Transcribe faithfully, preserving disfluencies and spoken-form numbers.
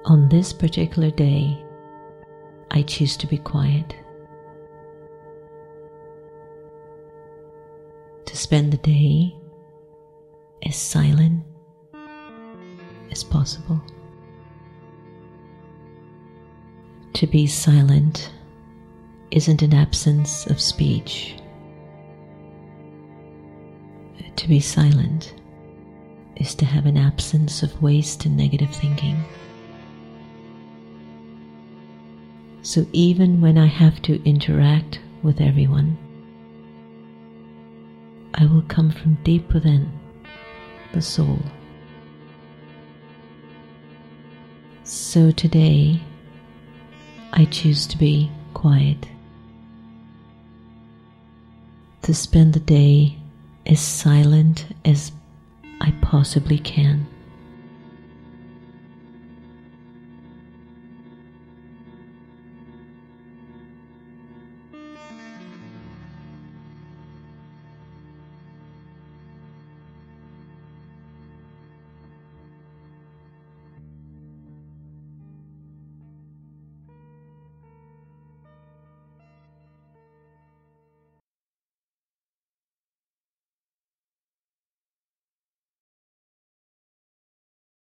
On this particular day, I choose to be quiet, to spend the day as silent as possible. To be silent isn't an absence of speech. To be silent is to have an absence of waste and negative thinking. So even when I have to interact with everyone, I will come from deep within the soul. So today, I choose to be quiet, to spend the day as silent as I possibly can.